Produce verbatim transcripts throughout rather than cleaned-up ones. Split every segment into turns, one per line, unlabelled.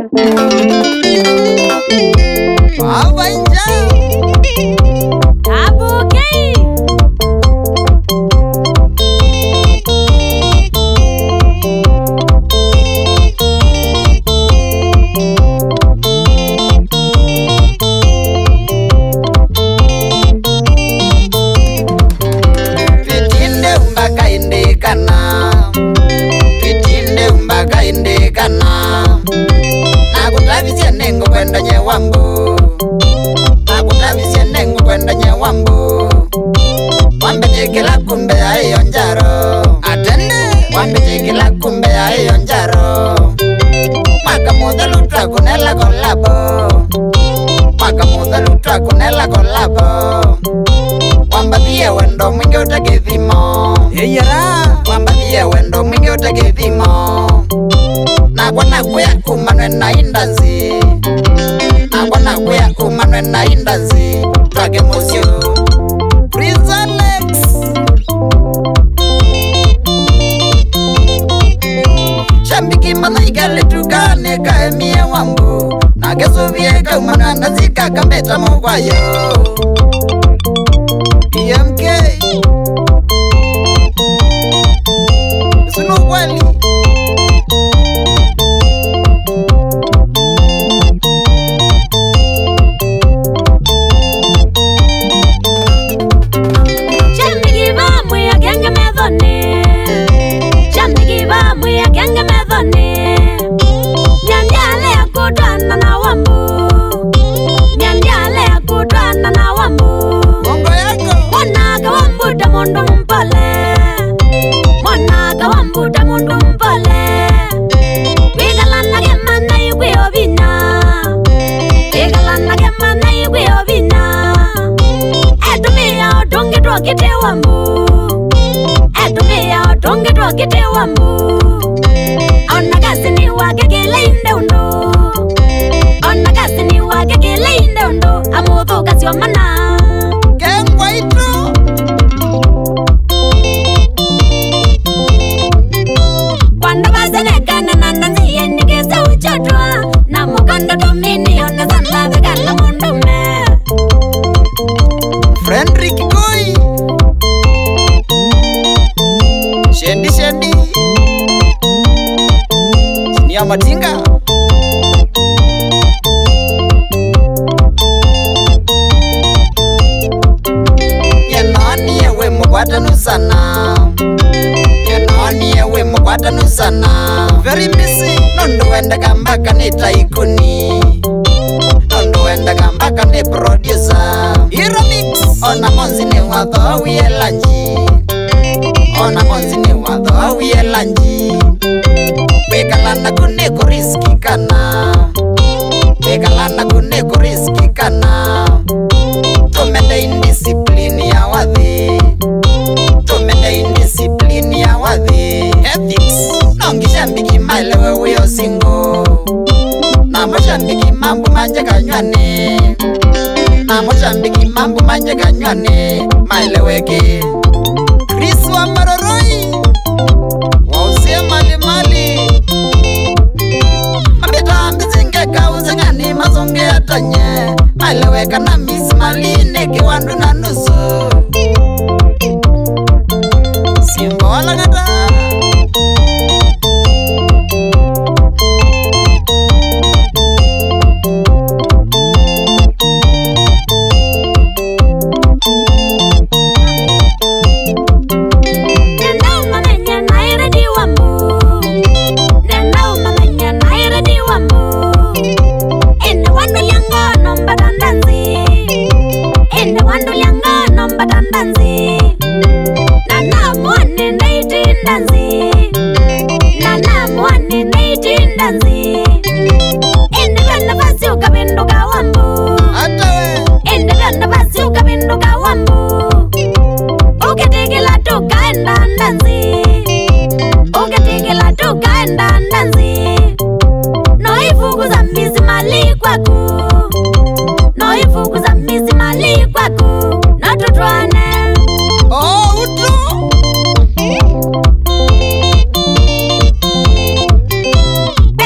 Tomorrow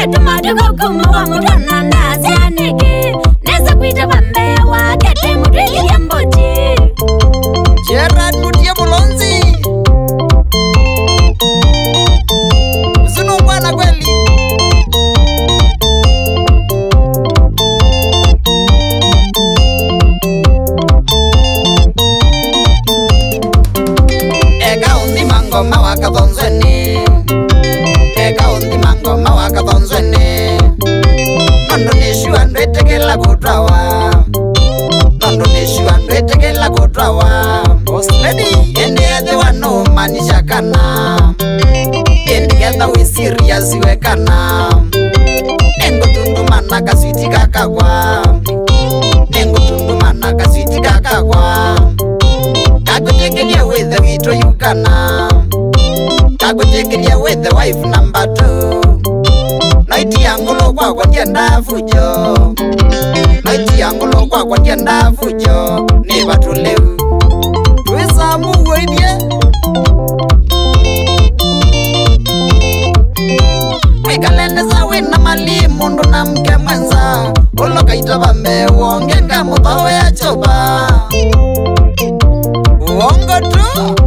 Niko kuma wa mutana na sianiki Neza kuita bambea wa kete mutili ya mboji
Gerard Mutia Mulonzi Zunu mwana kweli Eka undi mango mawaka dhonzweni Eka undi mango mawaka dhonzweni Nondo nishu andwete kela kutrawa Nondo nishu andwete kela kutrawa Boss lady Ende ade wano manisha kana Ende geta we serious we kana Nengo tundu manaka switi kakakwa Nengo tundu manaka switi kakakwa Kakutekelia with the wito yukana Kakutekelia with the wife number two Naiti yangulo kwa kwa tienda fujo Naiti yangulo kwa kwa tienda fujo Ni watu leu Tuweza mungu idie Wikalendeza wina mali mundu na mke mwenza Ulo kaita bambe uongenga mutawe ya choba Uongo tu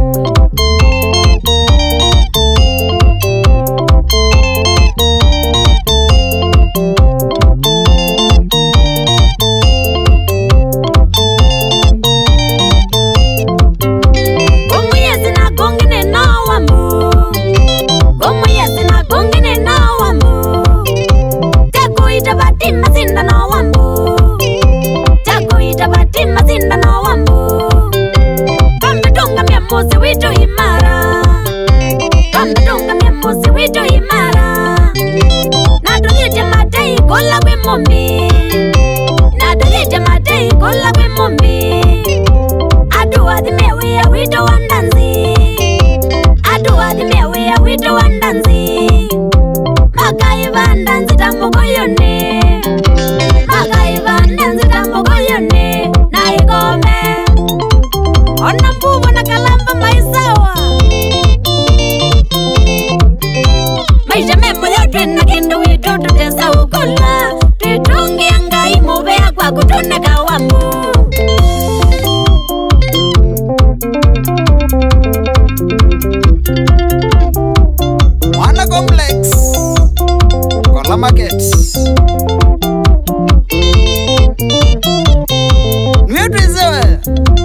Musi wito imara Kamdunga mia musi wito imara Nadulite matei kola kwe mombi Nadulite matei kola kwe mombi Aduwa di mewe ya wito wandanzi Aduwa di mewe ya wito wandanzi Makai vandanzi tamuko yone Makai vandanzi tamuko yone Na igome Ona mbubu na kalamba maisawa Maisha memo yote na kendo wito tutesa ukola Tuitungi angai mubea kwa kutone kawambu
Mwana complex Kola market Mwetu izewe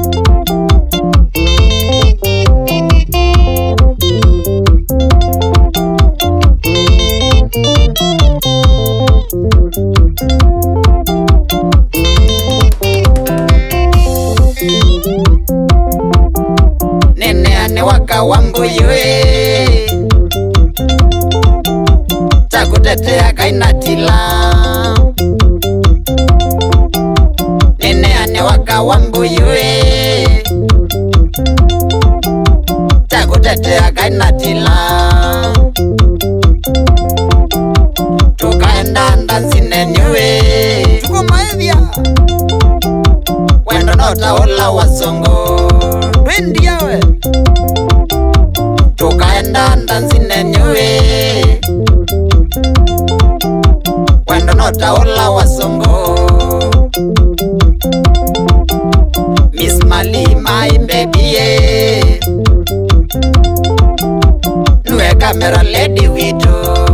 Nene ane waka wambu yue Takutetea kainatila Nene ane waka wambu yue Takutetea kainatila Tukaenda ndanzine nyue Tuko maevya Wendo nota ola wasongo Wendi yawe Tukaenda ndanzine nyue Wendo nota ola wasongo Miss Mali my baby yeah. Nue camera lady wito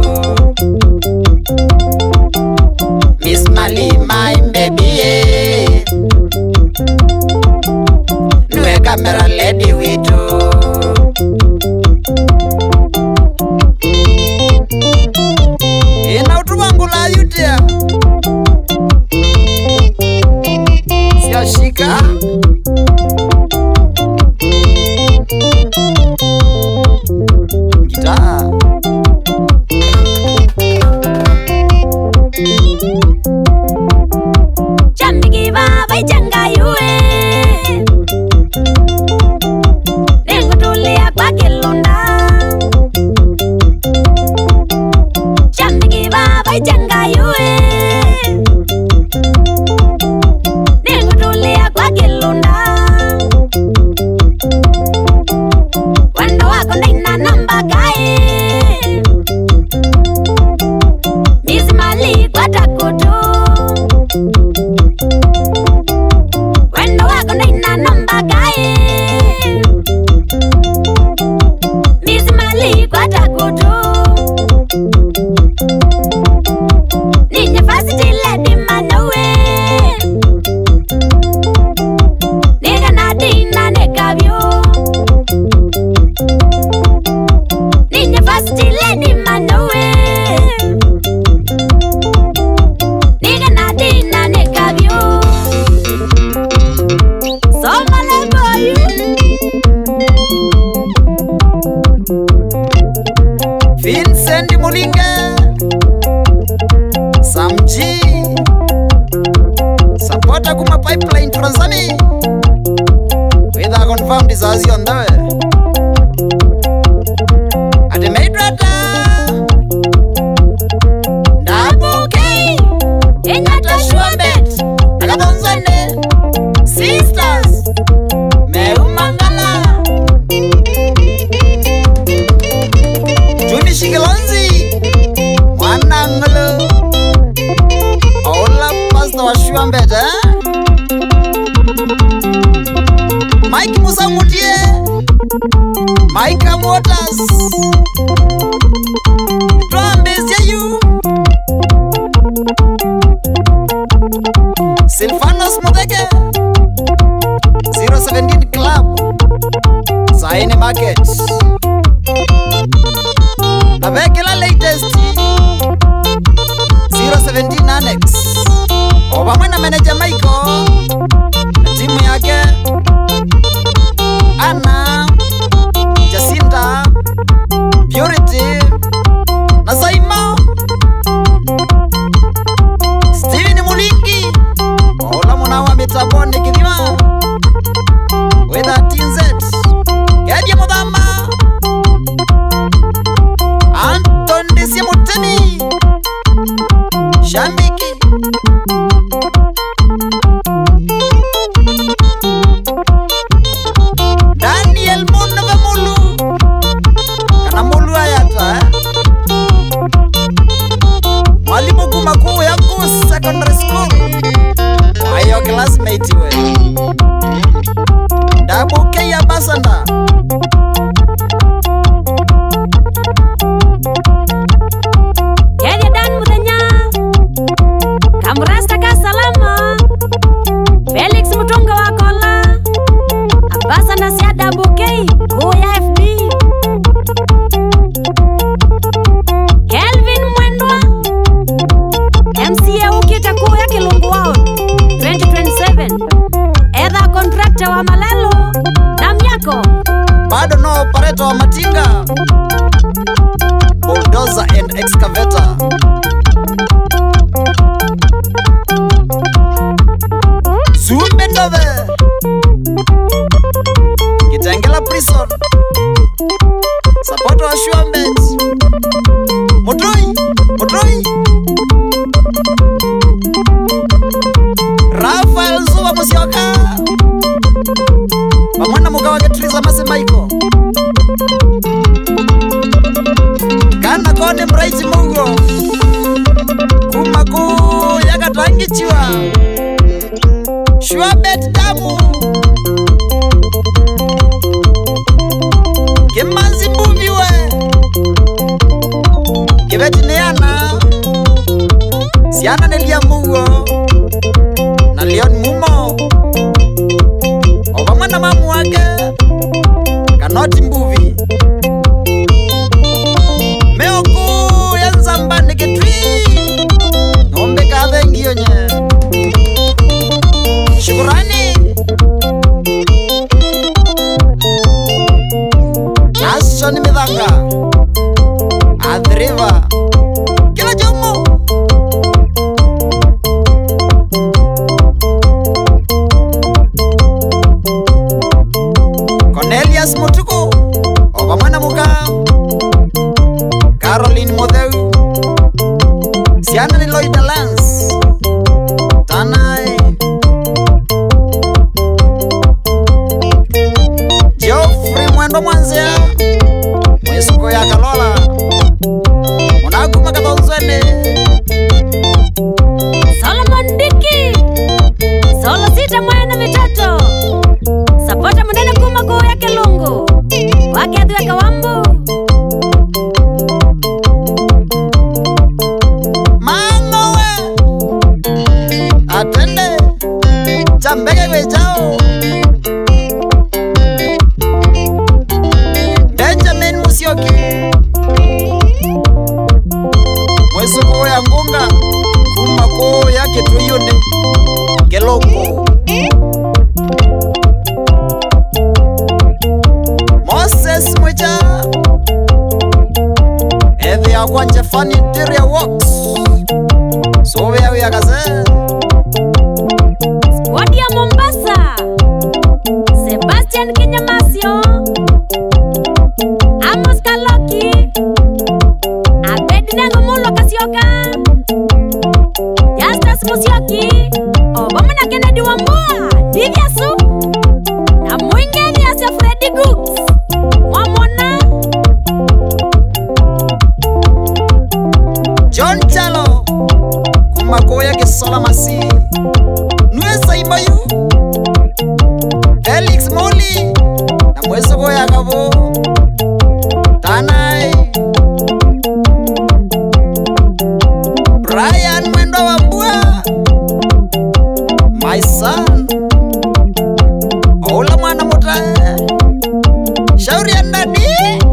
Miss Mali my baby yeah. Nue camera lady wito Ina utubangu la yutia Siashika Gitaa
Chambiki baba ichanga yue Nengo tulia kwa kilunda Chambiki baba ichanga yue Nengo tulia kwa kilunda Wando wako ndaina namba kai Miss Mali
Nsami with a confirmed disaster on the at the Madrata Double K in the Schwabet Agatonzane Sisters Meumangala Juni Shigilonzi Wanangalo Ola Pastor wa Schwabet eh? Mike Musa Mutie Mike Waters Twambezia yu Silvanos Muteke zero seventeen Club Saine Market Navekela latest zero seventeen Annex Obama na manager Michael na timu yake Anna, Jacinta, Purity, Nazaima, Steven Mulingi, Ola Munawa Metabone Kidima, with a Tinzet, Gadia Modama, Anton Desimuteni, Shambiki, Secondary school Ayo classmate we Double K ya Basanda
Yadi Dan Mudanya Kamrasta ka salama Felix Mutonga wa Kola Basanda siya Double K Kuya F B Kelvin Mwendwa M C A ukita kuu ya Kilungu wao twenty twenty-seven Edha contractor wa Malelo na Myako
Bado no operator wa Matinga Bulldozer and excavator Zumbe Ndove Kitengela prison Support wa Schwabet Mutoi Mutoi Rafael Zuba Musioka Pamwana mugawa Getriza Masemaiko Kana kone mraiti mungo Kumaku yakatangichiwa Schwabet damu Kimanzi muviwe Kibeti neana Siana nelia mungo na Leon Mumo Obama na mamu wake Kanoti Mbuvi Meoku ya Nzamba Nikitwi Nombe kathe ngionye Shukurani Nashoni Midhanga Adriva Kila Jomo Cornelius Mutuku Obamana Muka Caroline Modeu Siana ni Lloyd Lance Tanai Geoffrey Mwendo Mwanzia Mwesuko ya Kalola Munaguma Katonzwene
Solomon Diki Solo sita mwena mitatu Sapota munene kuma kuu ya Kilungu Wake adhuwe Kawambu
Mangowe Atende Chambege wejao Benjamin Musioki Mwesuko ya Ngunga Kuma kuu ya Kituyuni Kilungu Moses Mwicha Ethi ya kwanje Funny Interior Works Sowe ya wiyakaze
Squad ya Mombasa Musyoki Obama na Kennedy Wambua Divya Su na mwingeni Asia Freddy Gooks Wamona
John Chalo Kumakoya Kisola Masi Nwesa Ibayu Felix Moli na Mweso Goya Gabo Tanai Brian Mwendo Wambua My son Ola Mwana Muta Shauri Andadi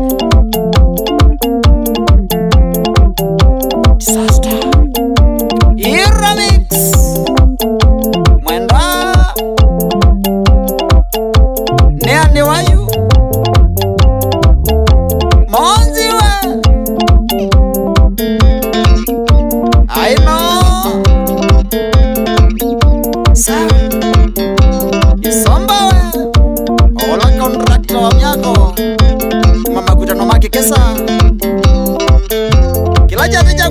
Disaster Iramix Mwenda Neani Wayu Monziwa I know Sa Isomba we Ola kontrakta wa myako Mama kutano makikesa Kila jati